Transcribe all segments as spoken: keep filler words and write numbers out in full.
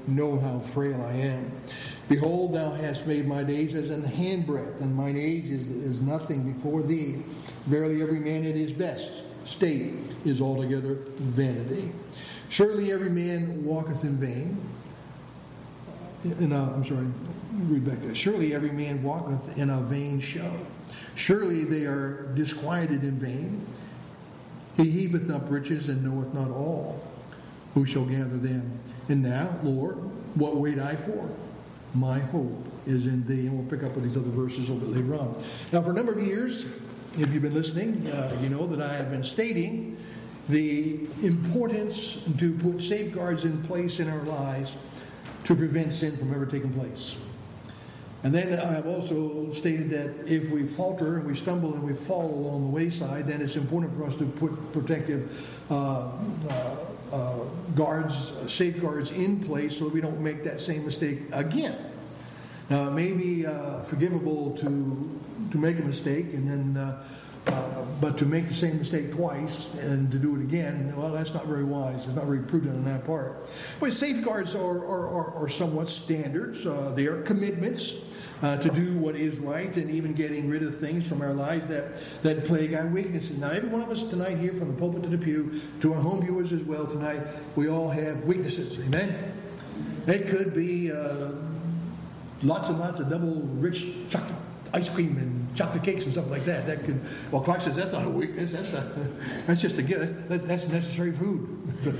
know how frail I am. Behold, thou hast made my days as an handbreadth, and mine age is, is nothing before thee. Verily every man at his best state is altogether vanity. Surely every man walketh in vain. In a, I'm sorry, read back there. Surely every man walketh in a vain show. Surely they are disquieted in vain. He heapeth up riches and knoweth not all. Who shall gather them? And now, Lord, what wait I for? My hope is in thee. And we'll pick up with these other verses a little bit later on. Now, for a number of years, if you've been listening, uh, you know that I have been stating the importance to put safeguards in place in our lives to prevent sin from ever taking place. And then I have also stated that if we falter and we stumble and we fall along the wayside, then it's important for us to put protective uh, uh, uh, guards, uh, safeguards in place so that we don't make that same mistake again. Now, it may be uh, forgivable to to make a mistake and then uh, Uh, but to make the same mistake twice and to do it again, well, that's not very wise. It's not very prudent on that part. But safeguards are, are, are, are somewhat standards. Uh, they are commitments uh, to do what is right and even getting rid of things from our lives that, that plague our weaknesses. Now, every one of us tonight here, from the pulpit to the pew, to our home viewers as well tonight, we all have weaknesses. Amen? It could be uh, lots and lots of double-rich chocolate ice cream and chocolate cakes and stuff like that. That could, well, Clark says that's not a weakness. That's a, that's just a gift. That, that's necessary food.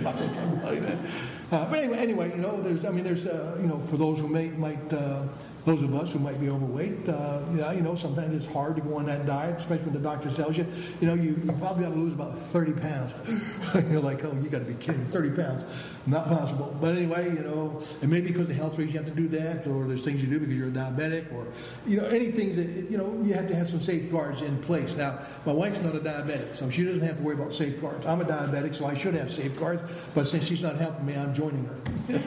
uh, but anyway, anyway, you know, there's, I mean, there's, uh, you know, for those who may might, uh, those of us who might be overweight, uh, yeah, you know, sometimes it's hard to go on that diet, especially when the doctor tells you, you know, you, you probably ought to lose about thirty pounds. You're like, oh, you got to be kidding me, thirty pounds. Not possible. But anyway, you know, and maybe because of health reasons you have to do that, or there's things you do because you're a diabetic, or, you know, any things that, you know, you have to have some safeguards in place. Now, my wife's not a diabetic, so she doesn't have to worry about safeguards. I'm a diabetic, so I should have safeguards, but since she's not helping me, I'm joining her.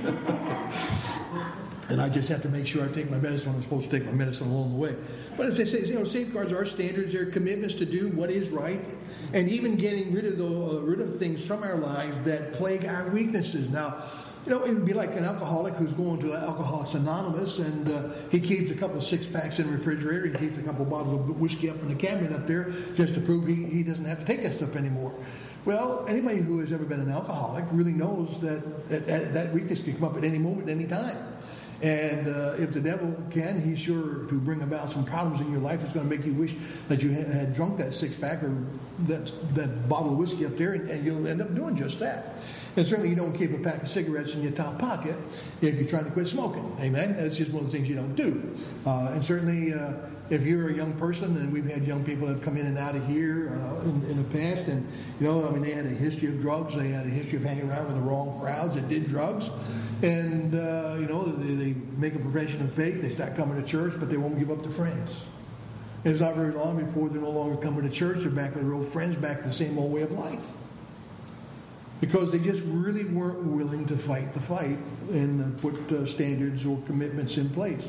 And I just have to make sure I take my medicine when I'm supposed to take my medicine along the way. But as they say, you know, safeguards are standards. They're commitments to do what is right, and even getting rid of the uh, rid of things from our lives that plague our weaknesses. Now, you know, it would be like an alcoholic who's going to Alcoholics Anonymous, and uh, he keeps a couple of six packs in the refrigerator. He keeps a couple of bottles of whiskey up in the cabinet up there just to prove he, he doesn't have to take that stuff anymore. Well, anybody who has ever been an alcoholic really knows that that, that weakness can come up at any moment, any time. And uh, if the devil can, he's sure to bring about some problems in your life. It's going to make you wish that you had, had drunk that six-pack or that, that bottle of whiskey up there, and, and you'll end up doing just that. And certainly you don't keep a pack of cigarettes in your top pocket if you're trying to quit smoking. Amen? That's just one of the things you don't do. Uh, and certainly uh, if you're a young person, and we've had young people that have come in and out of here uh, in, in the past, and, you know, I mean, they had a history of drugs. They had a history of hanging around with the wrong crowds that did drugs. And, uh, you know, they, they make a profession of faith. They start coming to church, but they won't give up their friends. And it's not very long before they're no longer coming to church. They're back with their old friends, back to the same old way of life. Because they just really weren't willing to fight the fight and uh, put uh, standards or commitments in place.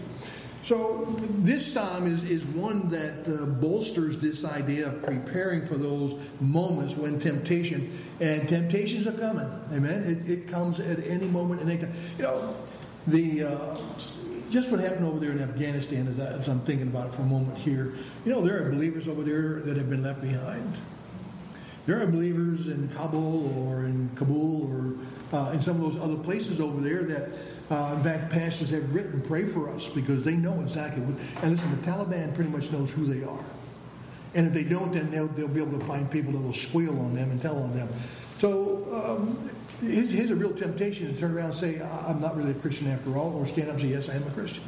So this psalm is, is one that uh, bolsters this idea of preparing for those moments when temptation, and temptations are coming. Amen? It, it comes at any moment. And any time. You know, the uh, just what happened over there in Afghanistan, as, I, as I'm thinking about it for a moment here, you know, there are believers over there that have been left behind. There are believers in Kabul or in Kabul or uh, in some of those other places over there that Uh, in fact, pastors have written, pray for us, because they know exactly what, and listen, the Taliban pretty much knows who they are. And if they don't, then they'll, they'll be able to find people that will squeal on them and tell on them. So um, here's, here's a real temptation to turn around and say, I'm not really a Christian after all, or stand up and say, yes, I am a Christian.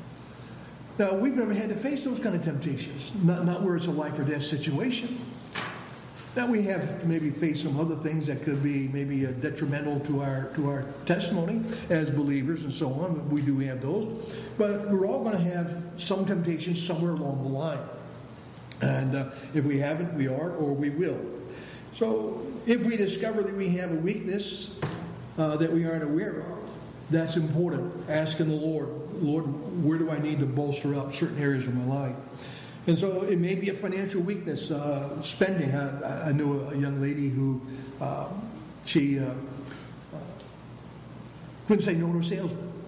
Now, we've never had to face those kind of temptations, not, not where it's a life or death situation. Now, we have maybe faced some other things that could be maybe uh, detrimental to our to our testimony as believers and so on. We do have those. But we're all going to have some temptations somewhere along the line. And uh, if we haven't, we are, or we will. So if we discover that we have a weakness uh, that we aren't aware of, that's important. Asking the Lord, Lord, where do I need to bolster up certain areas of my life? And so it may be a financial weakness, uh, spending. I, I knew a young lady who, uh, she uh, uh, couldn't say no to a salesman.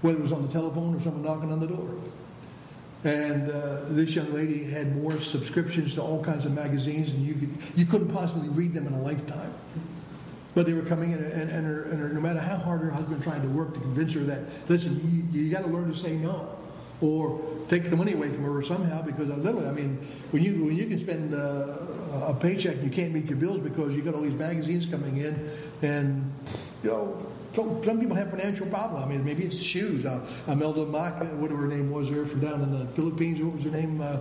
whether it was on the telephone or someone knocking on the door. And uh, this young lady had more subscriptions to all kinds of magazines than you could, you couldn't possibly read them in a lifetime. But they were coming in, and, and, her, and her, no matter how hard her husband tried to work to convince her that, listen, you, you got to learn to say no, or take the money away from her somehow, because literally, I mean, when you when you can spend uh, a paycheck and you can't meet your bills because you got all these magazines coming in, and you know, so some people have financial problems. I mean, maybe it's shoes. Uh, Imelda Mock, whatever her name was, there from down in the Philippines. What was her name? Uh,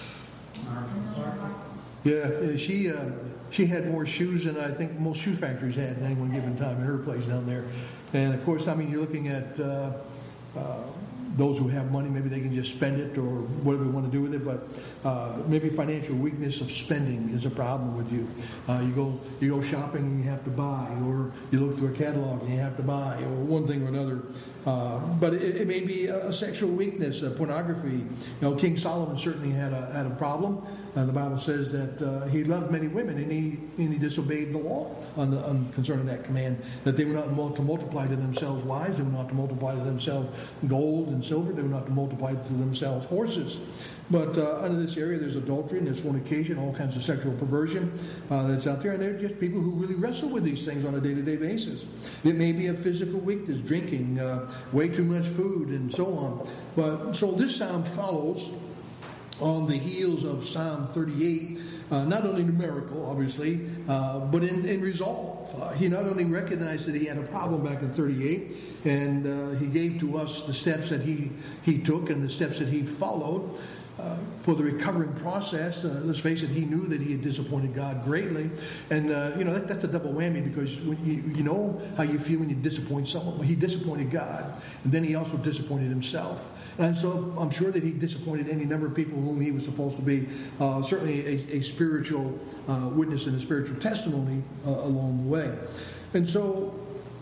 yeah, she uh, she had more shoes than I think most shoe factories had at any one given time in her place down there. And of course, I mean, you're looking at uh, uh, those who have money. Maybe they can just spend it or whatever they want to do with it. But uh, maybe financial weakness of spending is a problem with you. Uh, you go you go shopping and you have to buy, or you look through a catalog and you have to buy, or one thing or another. Uh, but it, it may be a, a sexual weakness, a pornography. You know, King Solomon certainly had a had a problem. Uh, the Bible says that uh, he loved many women, and he and he disobeyed the law on, the, on concerning that command, that they were not to multiply to themselves wives, they were not to multiply to themselves gold and silver, they were not to multiply to themselves horses. But uh, under this area, there's adultery and there's fornication, all kinds of sexual perversion uh, that's out there. And they're just people who really wrestle with these things on a day-to-day basis. It may be a physical weakness, drinking, uh, way too much food, and so on. But so this psalm follows on the heels of Psalm thirty-eight, uh, not only numerical, obviously, uh, but in, in resolve. Uh, he not only recognized that he had a problem back in thirty-eight, and uh, he gave to us the steps that he, he took and the steps that he followed uh, for the recovering process. Uh, let's face it, he knew that he had disappointed God greatly. And, uh, you know, that, that's a double whammy, because when you, you know how you feel when you disappoint someone. Well, he disappointed God, and then he also disappointed himself. And so I'm sure that he disappointed any number of people whom he was supposed to be uh, certainly a, a spiritual uh, witness and a spiritual testimony uh, along the way. And so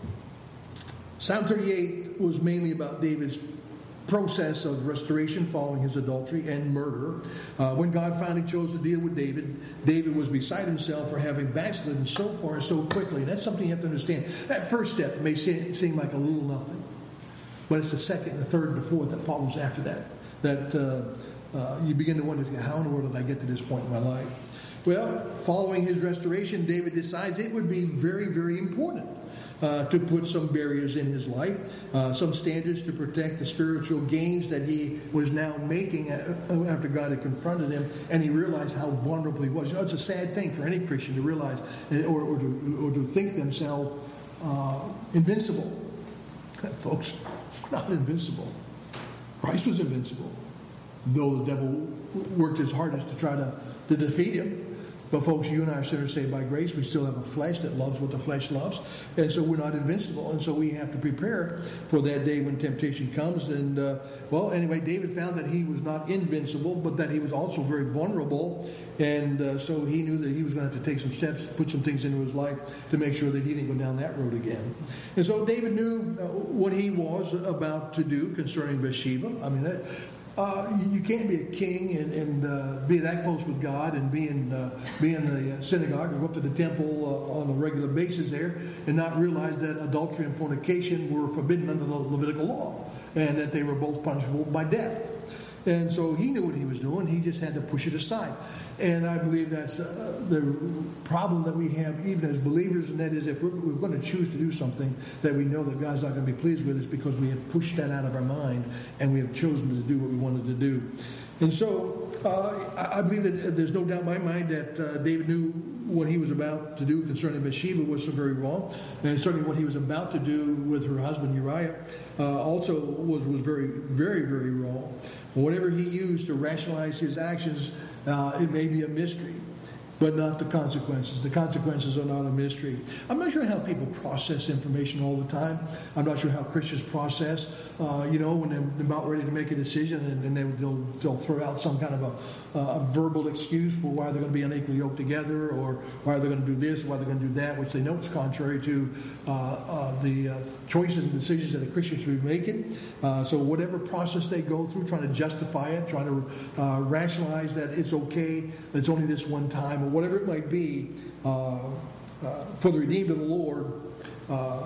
Psalm thirty-eight was mainly about David's process of restoration following his adultery and murder. Uh, when God finally chose to deal with David, David was beside himself for having backslidden so far so quickly. And that's something you have to understand. That first step may seem, seem like a little nothing. But it's the second, the third, and the fourth that follows after that. That uh, uh, you begin to wonder, how in the world did I get to this point in my life? Well, following his restoration, David decides it would be very, very important uh, to put some barriers in his life, uh, some standards to protect the spiritual gains that he was now making after God had confronted him, and he realized how vulnerable he was. You know, it's a sad thing for any Christian to realize, or, or, to, or to think themselves uh, invincible. Folks, not invincible. Christ was invincible, though the devil worked his hardest to try to, to defeat him. But folks, you and I are sinners saved by grace. We still have a flesh that loves what the flesh loves, and so we're not invincible. And so we have to prepare for that day when temptation comes. And uh, well, anyway, David found that he was not invincible, but that he was also very vulnerable. And uh, so he knew that he was going to have to take some steps, put some things into his life to make sure that he didn't go down that road again. And so David knew uh, what he was about to do concerning Bathsheba. I mean, that, uh, you can't be a king and, and uh, be that close with God and be in, uh, be in the synagogue or go up to the temple uh, on a regular basis there and not realize that adultery and fornication were forbidden under the Levitical law and that they were both punishable by death. And so he knew what he was doing. He just had to push it aside. And I believe that's uh, the problem that we have even as believers, and that is if we're, we're going to choose to do something that we know that God's not going to be pleased with, it's because we have pushed that out of our mind and we have chosen to do what we wanted to do. And so uh, I believe that there's no doubt in my mind that uh, David knew what he was about to do concerning Bathsheba was so very wrong, and certainly what he was about to do with her husband Uriah uh, also was, was very, very, very wrong. Whatever he used to rationalize his actions, uh, it may be a mystery, but not the consequences. The consequences are not a mystery. I'm not sure how people process information all the time. I'm not sure how Christians process, uh, you know, when they're about ready to make a decision, and then they, they'll, they'll throw out some kind of a, a verbal excuse for why they're going to be unequally yoked together, or why they're going to do this, why they're going to do that, which they know is contrary to uh, uh, the uh, choices and decisions that a Christian should be making. Uh, so whatever process they go through, trying to justify it, trying to uh, rationalize that it's okay, it's only this one time, or whatever it might be, uh, uh, for the redeemed of the Lord, uh,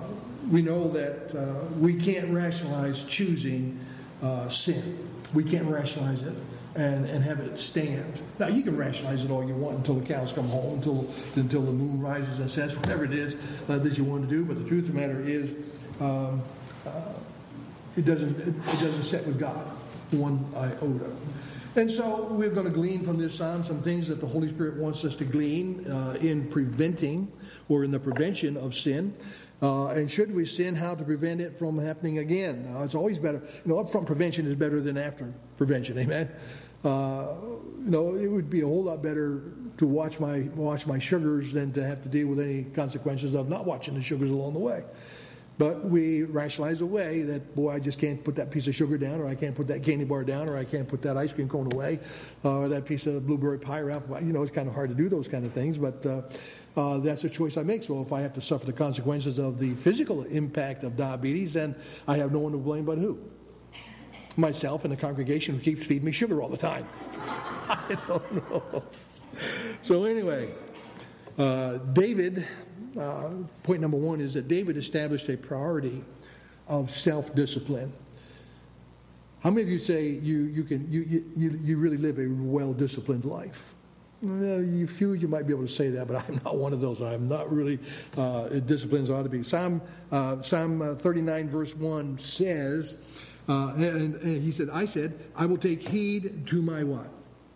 we know that uh, we can't rationalize choosing uh, sin. We can't rationalize it and, and have it stand. Now, you can rationalize it all you want until the cows come home, until until the moon rises and sets, whatever it is uh, that you want to do. But the truth of the matter is, um, uh, it doesn't it, it doesn't set with God one iota. And so we're going to glean from this psalm some things that the Holy Spirit wants us to glean uh, in preventing or in the prevention of sin. Uh, and should we sin, how to prevent it from happening again? Now, it's always better. You know, upfront prevention is better than after prevention. Amen. Uh, you know, it would be a whole lot better to watch my watch my sugars than to have to deal with any consequences of not watching the sugars along the way. But we rationalize away that, boy, I just can't put that piece of sugar down, or I can't put that candy bar down, or I can't put that ice cream cone away, uh, or that piece of blueberry pie or apple pie. You know, it's kind of hard to do those kind of things, but uh, uh, that's a choice I make. So if I have to suffer the consequences of the physical impact of diabetes, then I have no one to blame but who? Myself and the congregation who keeps feeding me sugar all the time. I don't know. So anyway, uh, David... Uh, point number one is that David established a priority of self-discipline. How many of you say you you can you you, you really live a well-disciplined life? Well, you few you might be able to say that, but I'm not one of those. I'm not really uh, disciplined as I ought to be. Psalm uh, Psalm thirty-nine verse one says, uh, and, and he said, "I said, I will take heed to my what?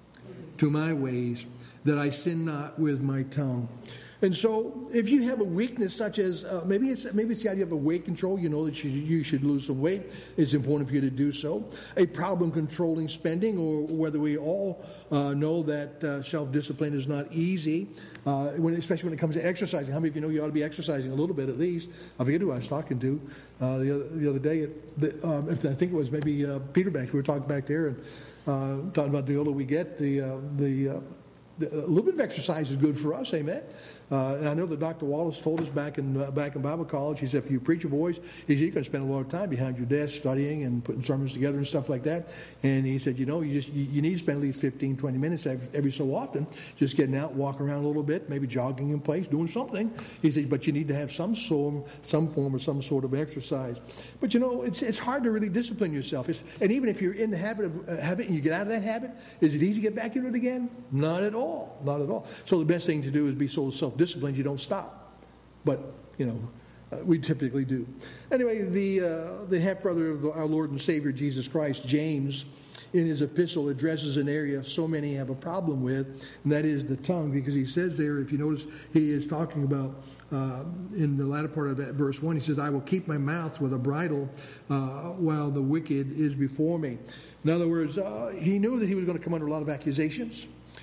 To my ways, that I sin not with my tongue." And so, if you have a weakness such as uh, maybe it's maybe it's the idea of a weight control, you know that you, you should lose some weight. It's important for you to do so. A problem controlling spending, or whether we all uh, know that uh, self-discipline is not easy, uh, when especially when it comes to exercising. How many of you know you ought to be exercising a little bit at least? I forget who I was talking to uh, the other the other day. The, um, I think it was maybe uh, Peter Banks. We were talking back there and uh, talking about the older we get, the uh, the. Uh, A little bit of exercise is good for us, amen. Uh, and I know that Doctor Wallace told us back in uh, back in Bible college. He said, if you preach your voice, he said, you can spend a lot of time behind your desk studying and putting sermons together and stuff like that. And he said, you know, you just you, you need to spend at least fifteen, twenty minutes every, every so often, just getting out, walking around a little bit, maybe jogging in place, doing something. He said, but you need to have some form, some form or some sort of exercise. But you know, it's it's hard to really discipline yourself. It's, and even if you're in the habit of uh, habit and you get out of that habit, is it easy to get back into it again? Not at all. Not at all. So the best thing to do is be so self-disciplined you don't stop. But, you know, uh, we typically do. Anyway, the uh, the half-brother of the, our Lord and Savior Jesus Christ, James, in his epistle addresses an area so many have a problem with, and that is the tongue, because he says there, if you notice, he is talking about Uh, in the latter part of that verse one, he says, I will keep my mouth with a bridle uh, while the wicked is before me. In other words, uh, he knew that he was going to come under a lot of accusations.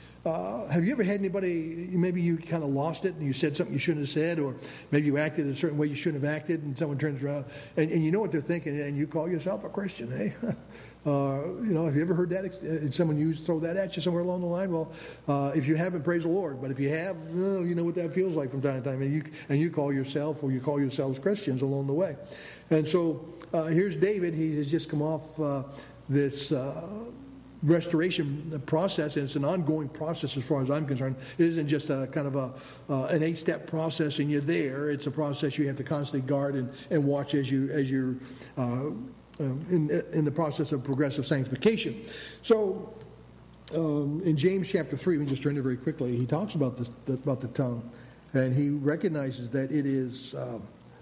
Uh, have you ever had anybody, maybe you kind of lost it and you said something you shouldn't have said, or maybe you acted a certain way you shouldn't have acted, and someone turns around and, and you know what they're thinking, and you call yourself a Christian, eh? Uh, you know, have you ever heard that? Did someone use throw that at you somewhere along the line? Well, uh, if you haven't, praise the Lord. But if you have, well, you know what that feels like from time to time. And you and you call yourself, or you call yourselves Christians along the way. And so uh, here's David. He has just come off uh, this uh, restoration process, and it's an ongoing process as far as I'm concerned. It isn't just a kind of a uh, an eight-step process and you're there. It's a process you have to constantly guard and, and watch as you as you're uh, Um, in, in the process of progressive sanctification. So, um, in James chapter three, we can just turn it very quickly, he talks about, this, about the tongue, and he recognizes that it is um,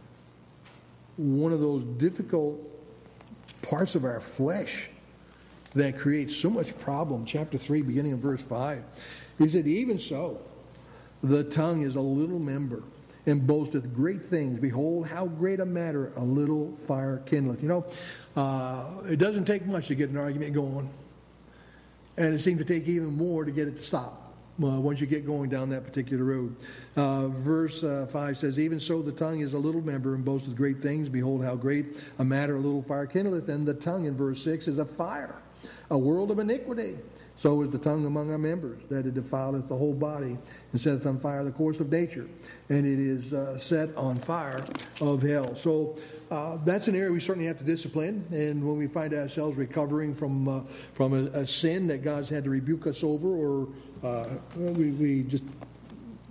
one of those difficult parts of our flesh that creates so much problem. Chapter three, beginning of verse five, he said, even so, the tongue is a little member, and boasteth great things. Behold, how great a matter a little fire kindleth. You know, uh, it doesn't take much to get an argument going. And it seems to take even more to get it to stop uh, once you get going down that particular road. Uh, verse uh, five says, even so the tongue is a little member, and boasteth great things. Behold, how great a matter a little fire kindleth. And the tongue, in verse six, is a fire, a world of iniquity. So is the tongue among our members, that it defileth the whole body, and setteth on fire the course of nature, and it is uh, set on fire of hell. So uh, that's an area we certainly have to discipline. And when we find ourselves recovering from uh, from a, a sin that God's had to rebuke us over, or uh, we, we just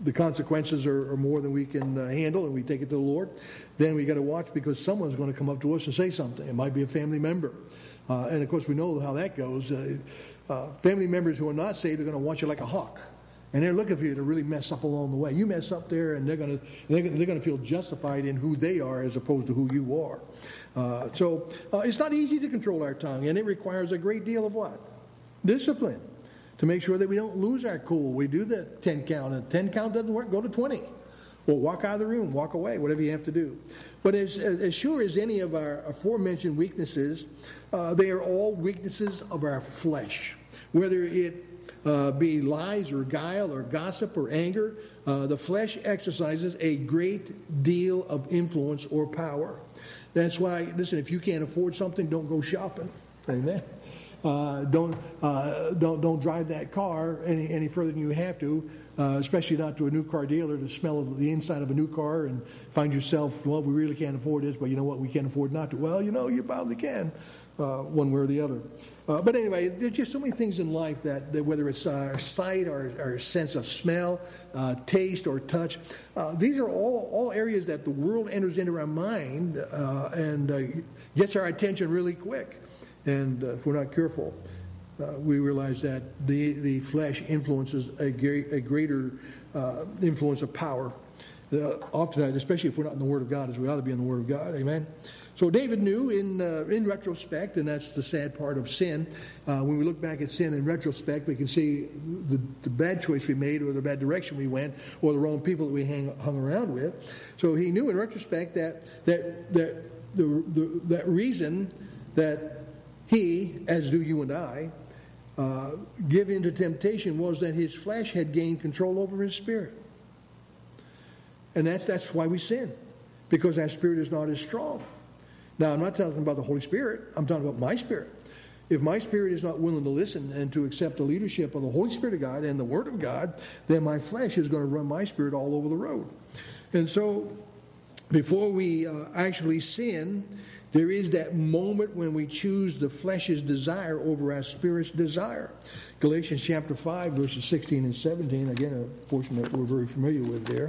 the consequences are, are more than we can uh, handle, and we take it to the Lord, then we got to watch, because someone's going to come up to us and say something. It might be a family member. Uh, and, of course, we know how that goes. Uh, uh, family members who are not saved are going to watch you like a hawk. And they're looking for you to really mess up along the way. You mess up there, and they're going to they're going to feel justified in who they are as opposed to who you are. Uh, so uh, it's not easy to control our tongue, and it requires a great deal of what? Discipline, to make sure that we don't lose our cool. We do the ten count, and ten count doesn't work, go to twenty. Well, walk out of the room, walk away, whatever you have to do. But as, as sure as any of our aforementioned weaknesses, uh, they are all weaknesses of our flesh. Whether it uh, be lies or guile or gossip or anger, uh, the flesh exercises a great deal of influence or power. That's why, listen, if you can't afford something, don't go shopping. Amen. Uh, don't uh, don't don't drive that car any any further than you have to, uh, especially not to a new car dealer to smell the inside of a new car and find yourself, well, we really can't afford this, but you know what, we can't afford not to. Well, you know, you probably can, uh, one way or the other. Uh, but anyway, there's just so many things in life that, that whether it's our sight or our sense of smell, uh, taste, or touch, uh, these are all, all areas that the world enters into our mind uh, and uh, gets our attention really quick. And uh, if we're not careful, uh, we realize that the, the flesh influences a, great, a greater uh, influence of power. Uh, oftentimes, especially if we're not in the Word of God, as we ought to be in the Word of God. Amen. So David knew in uh, in retrospect, and that's the sad part of sin. Uh, when we look back at sin in retrospect, we can see the, the bad choice we made, or the bad direction we went, or the wrong people that we hang, hung around with. So he knew in retrospect that that that the, the that reason that he, as do you and I, uh, give in to temptation was that his flesh had gained control over his spirit. And that's that's why we sin, because our spirit is not as strong. Now, I'm not talking about the Holy Spirit. I'm talking about my spirit. If my spirit is not willing to listen and to accept the leadership of the Holy Spirit of God and the Word of God, then my flesh is going to run my spirit all over the road. And so, before we uh, actually sin, there is that moment when we choose the flesh's desire over our spirit's desire. Galatians chapter five, verses sixteen and seventeen, again, a portion that we're very familiar with there.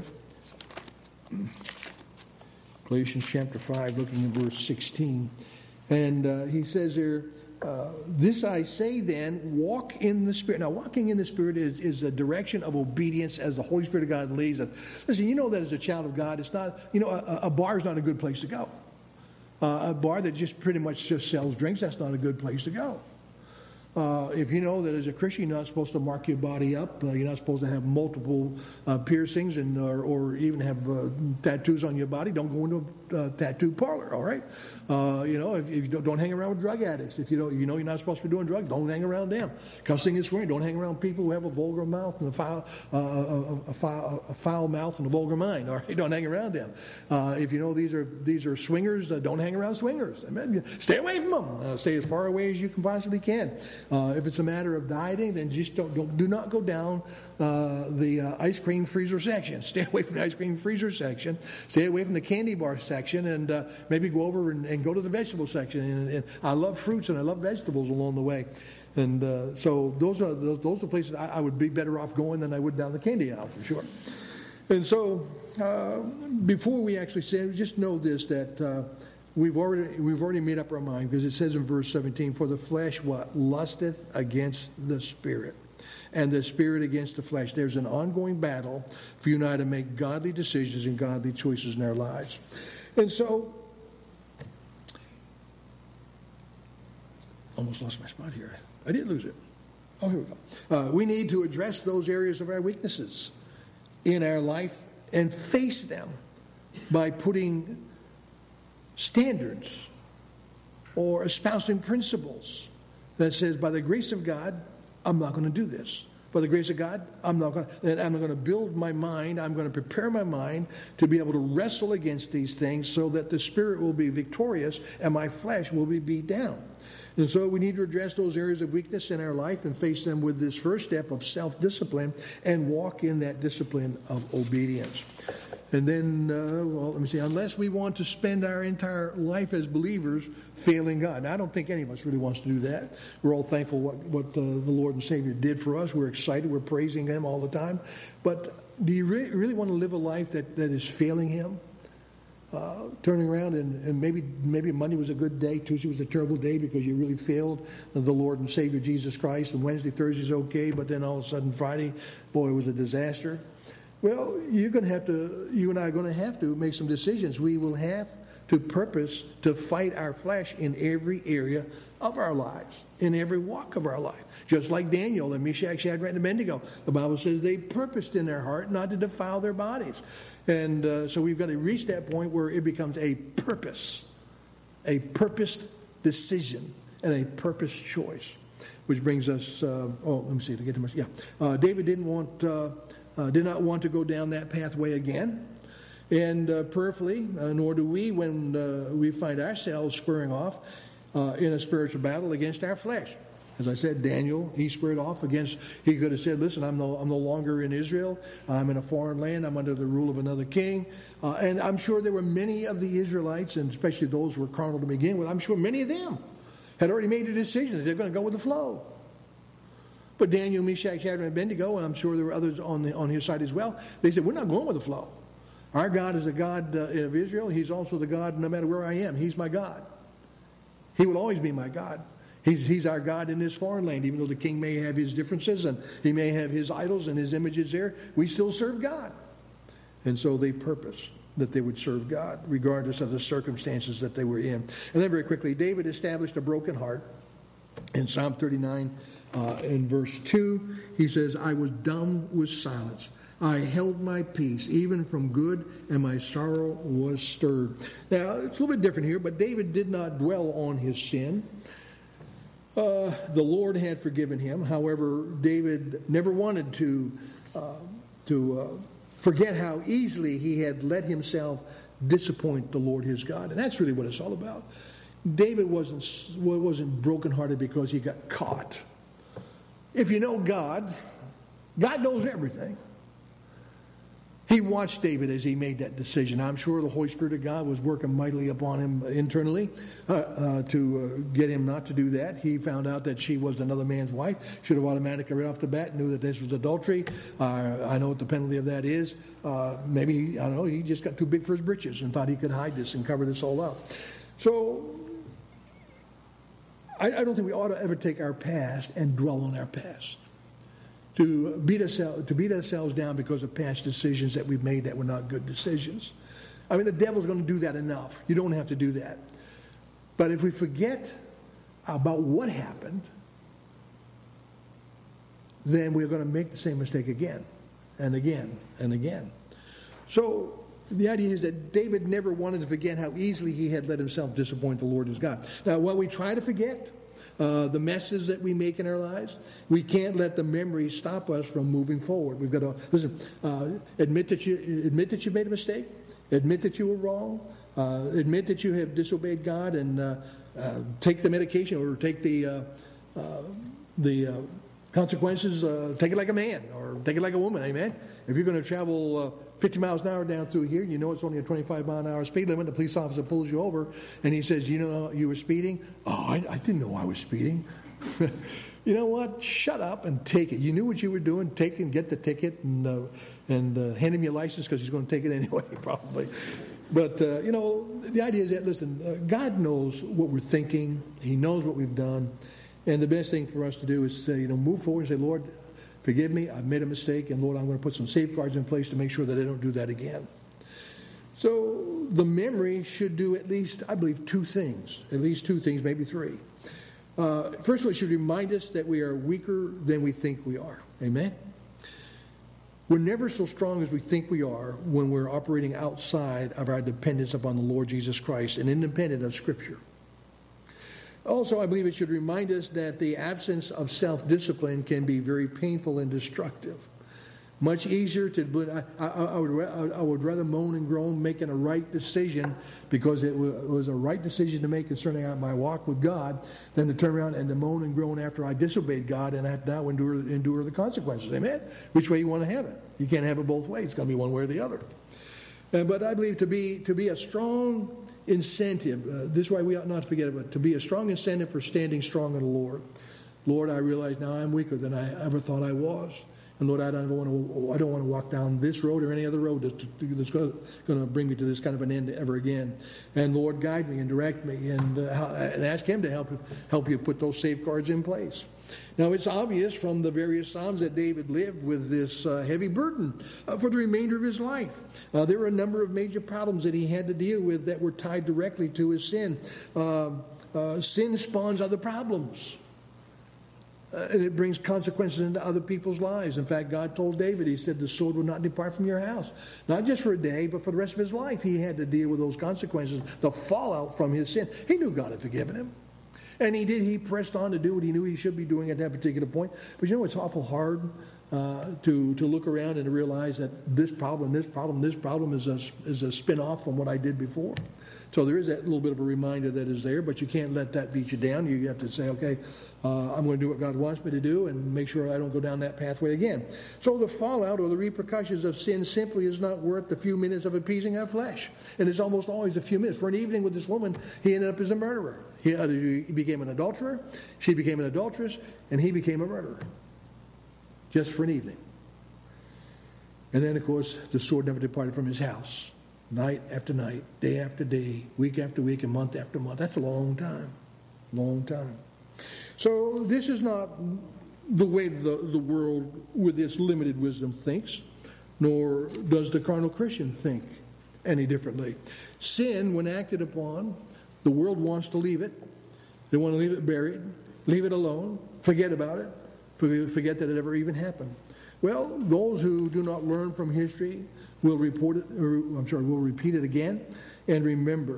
Galatians chapter five, looking at verse sixteen. And uh, he says there, uh, this I say then, walk in the Spirit. Now, walking in the Spirit is, is a direction of obedience as the Holy Spirit of God leads us. Listen, you know that as a child of God, it's not, you know, a, a bar is not a good place to go. Uh, a bar that just pretty much just sells drinks, that's not a good place to go. Uh, if you know that as a Christian you're not supposed to mark your body up, uh, you're not supposed to have multiple uh, piercings and or, or even have uh, tattoos on your body, don't go into a uh, tattoo parlor, all right? Uh, you know, if, if you don't, don't hang around with drug addicts. If you don't, you know you're not supposed to be doing drugs, don't hang around them. Cussing and swearing, don't hang around people who have a vulgar mouth and a foul, uh, a, a, foul, a foul mouth and a vulgar mind, all right? Don't hang around them. Uh, if you know these are these are swingers, uh, don't hang around swingers. Stay away from them. Uh, stay as far away as you can possibly can. Uh, if it's a matter of dieting, then just don't, don't do not go down uh, the uh, ice cream freezer section. Stay away from the ice cream freezer section. Stay away from the candy bar section, and uh, maybe go over and, and go to the vegetable section. And, and I love fruits and I love vegetables along the way. And uh, so those are those, those are places I, I would be better off going than I would down the candy aisle for sure. And so uh, before we actually say, just know this, that uh, We've already we've already made up our mind, because it says in verse seventeen, for the flesh what? Lusteth against the spirit, and the spirit against the flesh. There's an ongoing battle for you and I to make godly decisions and godly choices in our lives. And so, almost lost my spot here. I did lose it. Oh, here we go. Uh, we need to address those areas of our weaknesses in our life and face them by putting standards or espousing principles that says, by the grace of God, I'm not going to do this. By the grace of God, I'm not going to, I'm going to build my mind, I'm going to prepare my mind to be able to wrestle against these things so that the spirit will be victorious and my flesh will be beat down. And so we need to address those areas of weakness in our life and face them with this first step of self-discipline and walk in that discipline of obedience. And then, uh, well, let me see, unless we want to spend our entire life as believers failing God. Now, I don't think any of us really wants to do that. We're all thankful what, what uh, the Lord and Savior did for us. We're excited. We're praising Him all the time. But do you re- really want to live a life that, that is failing Him? Uh, turning around and, and maybe maybe Monday was a good day, Tuesday was a terrible day because you really failed the Lord and Savior Jesus Christ, and Wednesday, Thursday's okay, but then all of a sudden Friday, boy, it was a disaster. Well, you're going to have to, you and I are going to have to make some decisions. We will have to purpose to fight our flesh in every area of our lives, in every walk of our life. Just like Daniel and Meshach, Shadrach, and Abednego. The Bible says they purposed in their heart not to defile their bodies. And uh, so we've got to reach that point where it becomes a purpose, a purposed decision, and a purposed choice. Which brings us, uh, oh, let me see, to get to my, yeah. Uh, David didn't want, uh, uh, did not want to go down that pathway again. And uh, prayerfully, uh, nor do we when uh, we find ourselves squaring off uh, in a spiritual battle against our flesh. As I said, Daniel, he squared off against, he could have said, listen, I'm no, I'm no longer in Israel. I'm in a foreign land. I'm under the rule of another king. Uh, and I'm sure there were many of the Israelites, and especially those who were carnal to begin with, I'm sure many of them had already made a decision that they're going to go with the flow. But Daniel, Meshach, Shadrach, and Abednego, and I'm sure there were others on, the, on his side as well, they said, we're not going with the flow. Our God is the God uh, of Israel. He's also the God no matter where I am. He's my God. He will always be my God. He's, he's our God in this foreign land. Even though the king may have his differences and he may have his idols and his images there, we still serve God. And so they purposed that they would serve God regardless of the circumstances that they were in. And then very quickly, David established a broken heart. In Psalm thirty-nine, uh, in verse two, he says, I was dumb with silence. I held my peace, even from good, and my sorrow was stirred. Now, it's a little bit different here, but David did not dwell on his sin. Uh, the Lord had forgiven him. However, David never wanted to uh, to uh, forget how easily he had let himself disappoint the Lord his God. And that's really what it's all about. David wasn't, wasn't brokenhearted because he got caught. If you know God, God knows everything. He watched David as he made that decision. I'm sure the Holy Spirit of God was working mightily upon him internally uh, uh, to uh, get him not to do that. He found out that she was another man's wife. Should have automatically right off the bat knew that this was adultery. Uh, I know what the penalty of that is. Uh, maybe, I don't know, he just got too big for his britches and thought he could hide this and cover this all up. So I, I don't think we ought to ever take our past and dwell on our past. To beat, ourselves, to beat ourselves down because of past decisions that we've made that were not good decisions. I mean, the devil's going to do that enough. You don't have to do that. But if we forget about what happened, then we're going to make the same mistake again and again and again. So the idea is that David never wanted to forget how easily he had let himself disappoint the Lord his God. Now, while we try to forget Uh, the messes that we make in our lives, we can't let the memories stop us from moving forward. We've got to listen. Uh, admit that you admit that you made a mistake. Admit that you were wrong. Uh, admit that you have disobeyed God, and uh, uh, take the medication or take the uh, uh, the uh, consequences. Uh, take it like a man or take it like a woman. Amen. If you're going to travel Uh, fifty miles an hour down through here, you know it's only a twenty-five mile an hour speed limit. The police officer pulls you over and he says, you know, you were speeding? Oh, I, I didn't know I was speeding. You know what? Shut up and take it. You knew what you were doing. Take and get the ticket and uh, and uh, hand him your license because he's going to take it anyway, probably. But, uh, you know, the idea is that, listen, uh, God knows what we're thinking. He knows what we've done. And the best thing for us to do is to say, you know, move forward and say, Lord, forgive me, I've made a mistake, and Lord, I'm going to put some safeguards in place to make sure that I don't do that again. So the memory should do at least, I believe, two things. At least two things, maybe three. Uh, first of all, it should remind us that we are weaker than we think we are. Amen? We're never so strong as we think we are when we're operating outside of our dependence upon the Lord Jesus Christ and independent of Scripture. Also, I believe it should remind us that the absence of self-discipline can be very painful and destructive. Much easier to, I, I, I, would, I would rather moan and groan making a right decision because it was a right decision to make concerning my walk with God than to turn around and to moan and groan after I disobeyed God and have to now endure, endure the consequences. Amen? Which way you want to have it? You can't have it both ways. It's going to be one way or the other. Uh, but I believe to be to be a strong incentive, uh, this is why we ought not to forget about it, to be a strong incentive for standing strong in the Lord. Lord, I realize now I'm weaker than I ever thought I was. And Lord, I don't want to. I don't want to walk down this road or any other road that's going to bring me to this kind of an end ever again. And Lord, guide me and direct me, and uh, and ask Him to help help you put those safeguards in place. Now, it's obvious from the various Psalms that David lived with this uh, heavy burden uh, for the remainder of his life. Uh, there were a number of major problems that he had to deal with that were tied directly to his sin. Uh, uh, sin spawns other problems. Uh, and it brings consequences into other people's lives. In fact, God told David, He said, the sword will not depart from your house. Not just for a day, but for the rest of his life. He had to deal with those consequences, the fallout from his sin. He knew God had forgiven him. And he did. He pressed on to do what he knew he should be doing at that particular point. But you know, it's awful hard uh, to, to look around and to realize that this problem, this problem, this problem is a, is a spin-off from what I did before. So there is that little bit of a reminder that is there, but you can't let that beat you down. You have to say, okay, uh, I'm going to do what God wants me to do and make sure I don't go down that pathway again. So the fallout or the repercussions of sin simply is not worth the few minutes of appeasing our flesh. And it's almost always a few minutes. For an evening with this woman, he ended up as a murderer. He, uh, he became an adulterer, she became an adulteress, and he became a murderer. Just for an evening. And then, of course, the sword never departed from his house. Night after night, day after day, week after week, and month after month. That's a long time. Long time. So this is not the way the, the world with its limited wisdom thinks, nor does the carnal Christian think any differently. Sin, when acted upon, the world wants to leave it. They want to leave it buried, leave it alone, forget about it, forget that it ever even happened. Well, those who do not learn from history will report it, or I'm sorry, will repeat it again, and remember.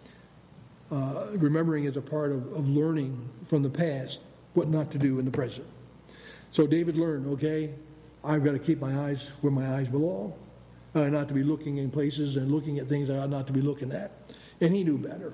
Uh, remembering is a part of, of learning from the past what not to do in the present. So David learned, okay, I've got to keep my eyes where my eyes belong, uh, not to be looking in places and looking at things I ought not to be looking at. And he knew better.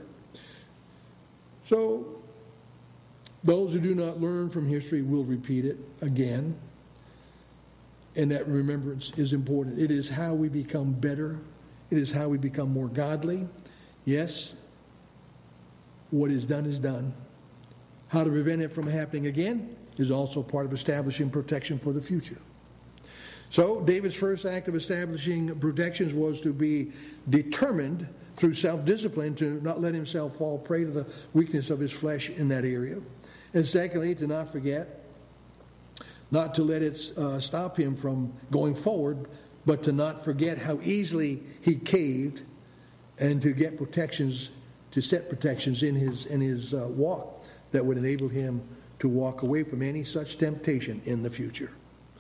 So those who do not learn from history will repeat it again. And that remembrance is important. It is how we become better. It is how we become more godly. Yes, what is done is done. How to prevent it from happening again is also part of establishing protection for the future. So David's first act of establishing protections was to be determined through self-discipline to not let himself fall prey to the weakness of his flesh in that area. And secondly, to not forget, not to let it uh, stop him from going forward, but to not forget how easily he caved, and to get protections, to set protections in his in his uh, walk that would enable him to walk away from any such temptation in the future.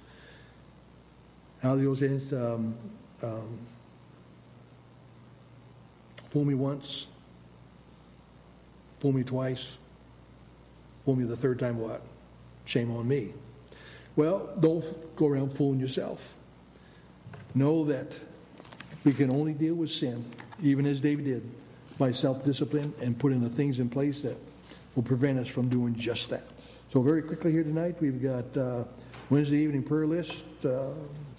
How he goes in, um, um, fool me once, fool me twice, fool me the third time what? Shame on me. Well, don't go around fooling yourself. Know that we can only deal with sin, even as David did, by self-discipline and putting the things in place that will prevent us from doing just that. So very quickly here tonight, we've got uh, Wednesday evening prayer list. Uh,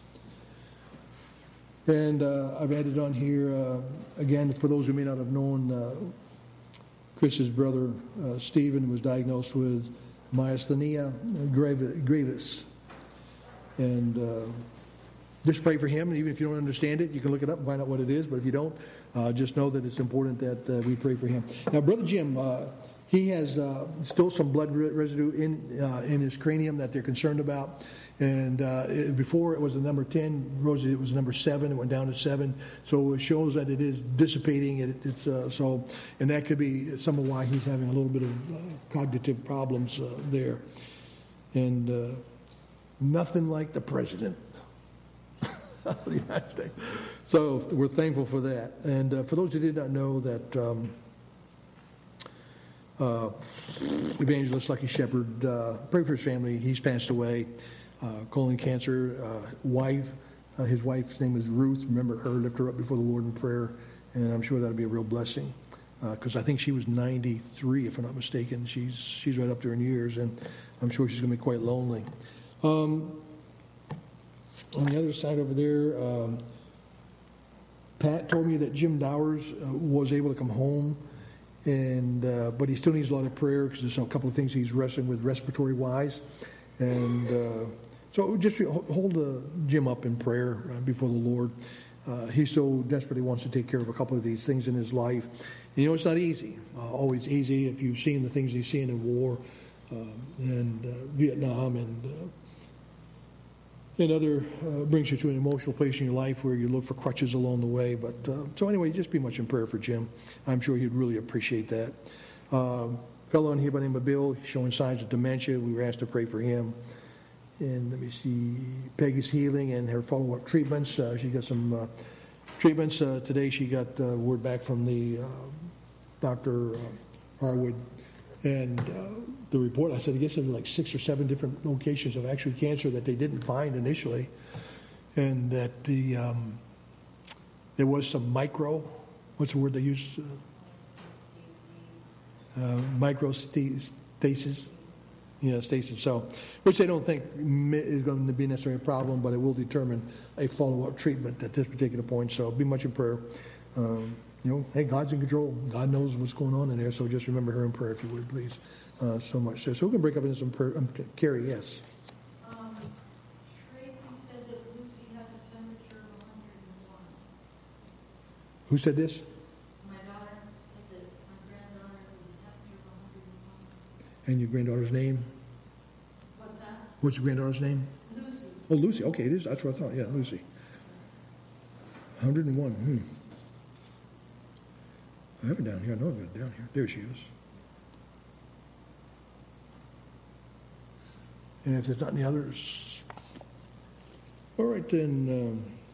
and uh, I've added on here, uh, again, for those who may not have known, uh, Chris's brother, uh, Stephen, was diagnosed with myasthenia gravis. And uh, just pray for him. Even if you don't understand it, you can look it up and find out what it is. But if you don't, uh, just know that it's important that uh, we pray for him. Now, Brother Jim, uh, he has uh, still some blood residue in uh, in his cranium that they're concerned about. And uh, it, before it was a number ten, Rosie, it was a number seven. It went down to seven. So it shows that it is dissipating. It, it's uh, so, and that could be some of why he's having a little bit of uh, cognitive problems uh, there. And uh, nothing like the president of the United States. So we're thankful for that. And uh, for those who did not know that um, uh, Evangelist Lucky Shepherd, uh, pray for his family. He's passed away. Uh, colon cancer, uh, wife, uh, his wife's name is Ruth. Remember her, lift her up before the Lord in prayer, and I'm sure that'll be a real blessing, because uh, I think she was ninety-three, if I'm not mistaken. She's she's right up there in years, and I'm sure she's going to be quite lonely. Um, on the other side over there, um, Pat told me that Jim Dowers uh, was able to come home, and uh, but he still needs a lot of prayer because there's a couple of things he's wrestling with respiratory-wise. And uh, So just hold uh, Jim up in prayer uh, before the Lord. Uh, he so desperately wants to take care of a couple of these things in his life. And, you know, it's not easy. Uh, always easy if you've seen the things he's seen in war uh, and uh, Vietnam and uh, and other uh, brings you to an emotional place in your life where you look for crutches along the way. But uh, so anyway, just be much in prayer for Jim. I'm sure he'd really appreciate that. Uh, fellow in here by the name of Bill, showing signs of dementia. We were asked to pray for him. And let me see, Peggy's healing and her follow-up treatments. Uh, she got some uh, treatments. Uh, today she got uh, word back from the uh, Doctor Uh, Harwood. And uh, the report, I said, I guess there were like six or seven different locations of actual cancer that they didn't find initially. And that the um, there was some micro, what's the word they use? Uh, uh, microstasis. Yeah, stasis. So, which they don't think is going to be necessarily a problem, but it will determine a follow-up treatment at this particular point. So, be much in prayer. Um, you know, hey, God's in control. God knows what's going on in there. So, just remember her in prayer, if you would, please. Uh, so much. So, so we can break up into some prayer. Um, Carrie, yes. Um, Tracy said that Lucy has a temperature of one hundred one. Who said this? My daughter said that my granddaughter has a temperature of one hundred one. And your granddaughter's name? What's that? What's your granddaughter's name? Lucy. Oh, Lucy. Okay, it is. That's what I thought. Yeah, Lucy. one hundred one. Hmm. I have it down here. I know I've got it down here. There she is. And if there's not any others, all right, then. Um,